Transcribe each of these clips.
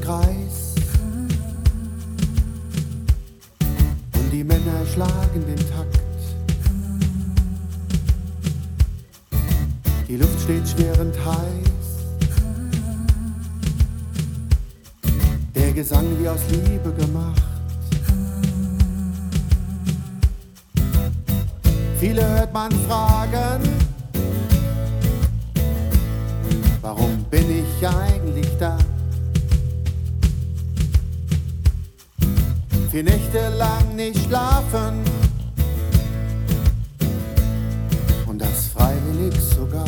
Kreis und die Männer schlagen den Takt. Die Luft steht schwerend heiß, der Gesang wie aus Liebe gemacht. Viele hört man fragen, warum bin ich eigentlich da? 4 Nächte lang nicht schlafen und das freiwillig sogar.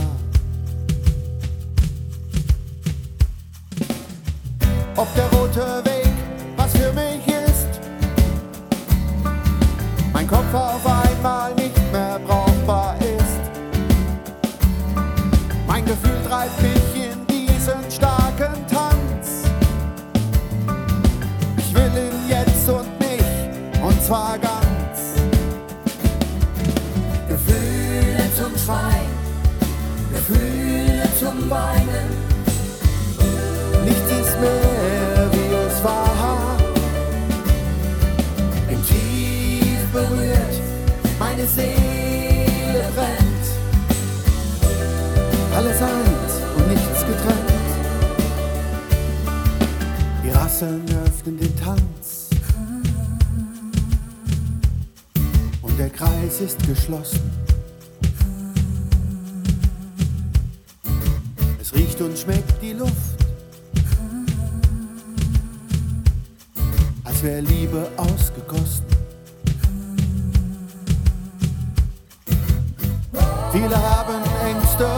Ob der rote Weg was für mich ist, mein Kopf auf einmal nicht mehr brauchbar ist. Mein Gefühl treibt mich in diesen starken Tanz. Ich will ihn jetzt und mich, und zwar ganz. Gefühle zum Schreien, Gefühle zum Weinen. Nichts ist mehr, wie es war. Bin tief berührt, meine Seele brennt. Alles eins und nichts getrennt. Die Rasseln öffnen den Tanz und der Kreis ist geschlossen. Es riecht und schmeckt die Luft, als wäre Liebe ausgegossen. Viele haben Ängste,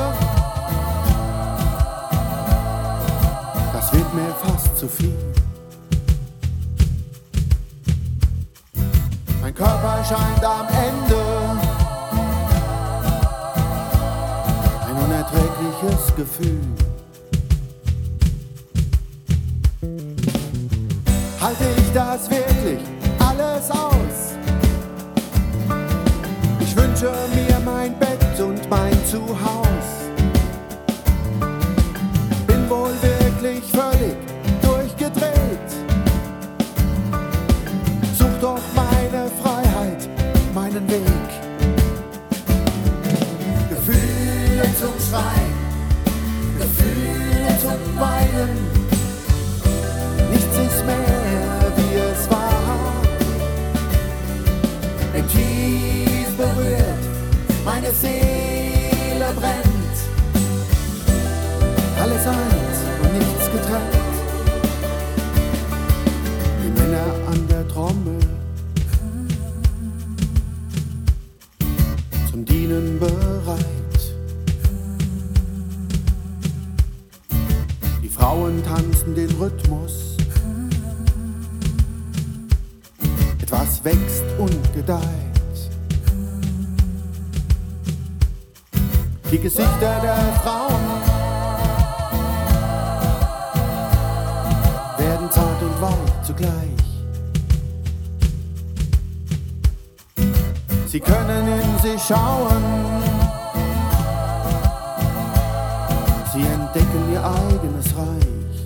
das wird mir fast zu viel. Mein Körper scheint am Ende, ein unerträgliches Gefühl. Halte ich das wirklich alles aus? Ich wünsche mir mein Bett und mein Zuhause. Bin wohl wirklich völlig durchgedreht. Such doch meine Freiheit, meinen Weg. Gefühle zum Schreien, Gefühle zum Weinen. Nichts ist mehr, wie es war. Bin tief berührt, meine Seele brennt. Alles eins und nichts getrennt. Die Männer an der Trommel, zum Dienen bereit. Die Frauen tanzen den Rhythmus. Etwas wächst und gedeiht. Die Gesichter der Frauen werden zart und weich zugleich. Sie können in sich schauen. Sie entdecken ihr eigenes Reich.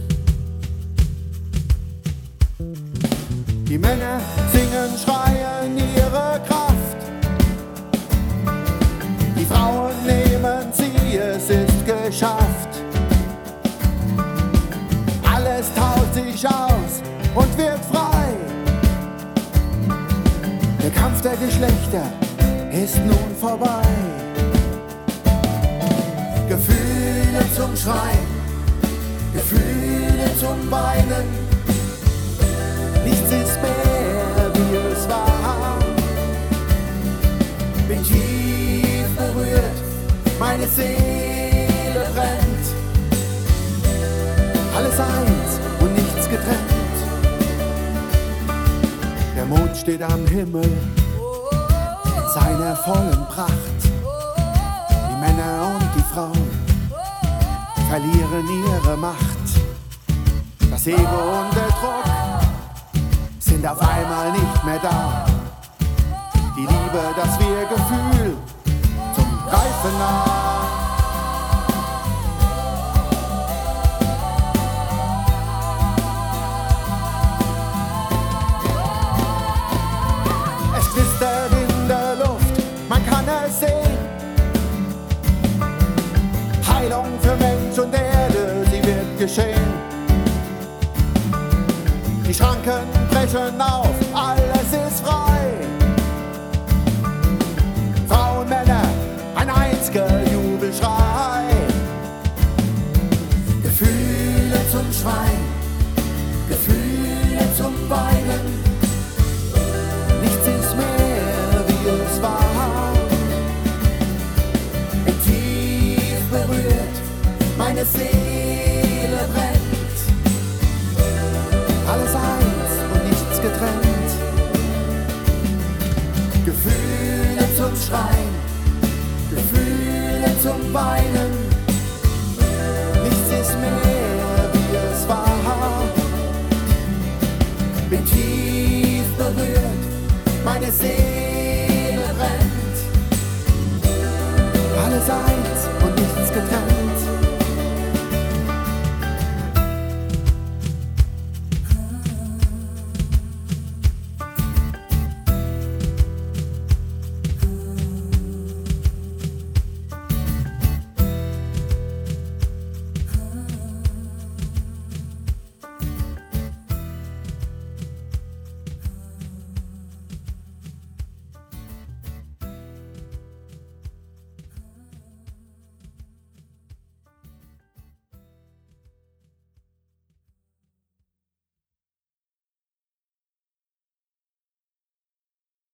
Die Männer singen, schreien ihre Kraft. Die Frauen nehmen sie, es ist geschafft. Alles taut sich aus und wird frei. Der Kampf der Geschlechter ist nun vorbei. Gefühle zum Schreien, Gefühle zum Weinen. Nichts ist mehr, wie es war. Bin tief berührt, meine Seele brennt. Alles eins und nichts getrennt. Der Mond steht am Himmel in seiner vollen Pracht. Die Männer und die Frauen verlieren ihre Macht. Das Ego und der Druck sind auf einmal nicht mehr da. Die Liebe, das Wir-Gefühl zum Greifen nah. Die Schranken brechen auf, alles ist frei. Frauen, Männer, ein einziger Jubelschrei. Gefühle zum Schreien, Gefühle zum Weinen. Nichts ist mehr, wie es war. Tief berührt, meine Seele brennt. Alles eins und nichts getrennt. Gefühle zum Schreien, Gefühle zum Weinen.